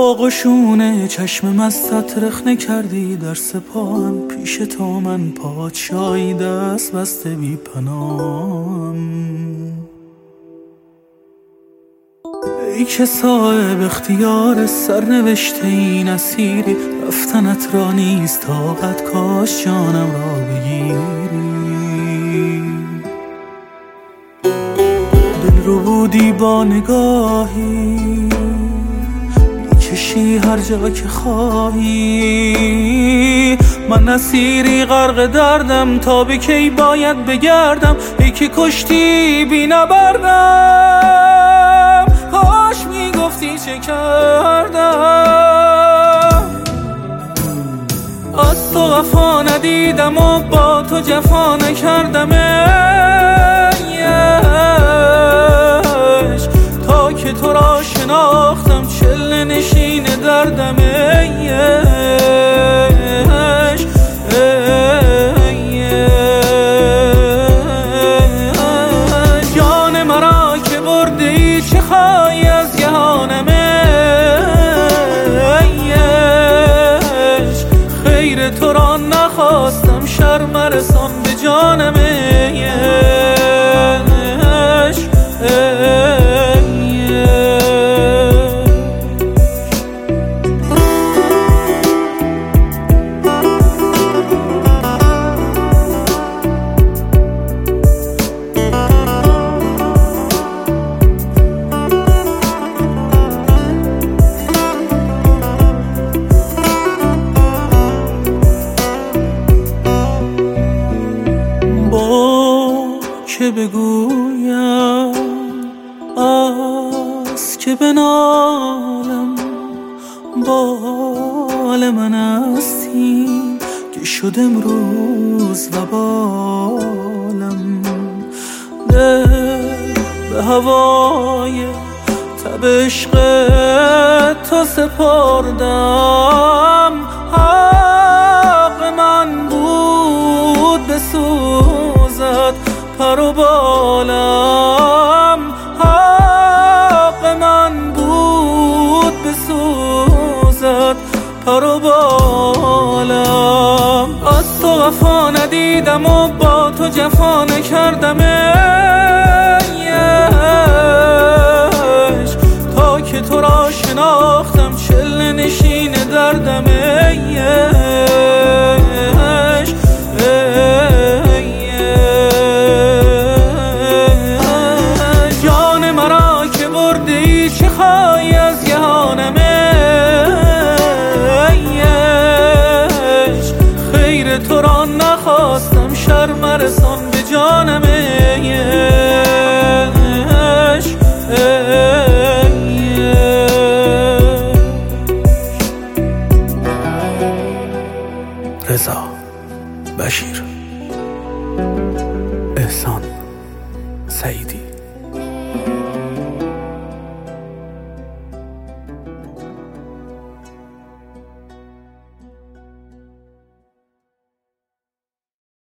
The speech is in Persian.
آغوشونه چشم مستت رخنه کردی در سپاهم، پیش تو من پادشاهی دست بسته بی پناهم. ای که صاحب اختیار سرنوشته این اسیری، رفتنت را نیست طاقت، کاش جانم را بگیری. دل رو بودی با نگاهی، میکشی هر جا که خواهی. من اسیری غرق دردم، تا به کی باید بگردم؟ ای که کشتی بی نبردم، کاش میگفتی چه کردم. از تو وفا ندیدم و با تو جفا نکردم، تا که تو را شناختم چله نشین دردم. جان مرا که برده ای چه خواهی از جهانم؟ خیر تو را نخواستم، شرم رسان به جانم. که بگویم از که بنالم، بال من هستی که شد امروز و بالم. دل به هوای تب عشق تو سپردم، حق من بود بسوزد پر و بالم. حق من بود بسوزد پر و بالم. از تو وفا ندیدم و با تو جفا نکردم، تا که تو را شناختم چله نشین دردم. چه خواهی از جهانم؟ خیر تو را نخواستم، شرم رسان به جانم. رضا بشیر، احسان سعیدی.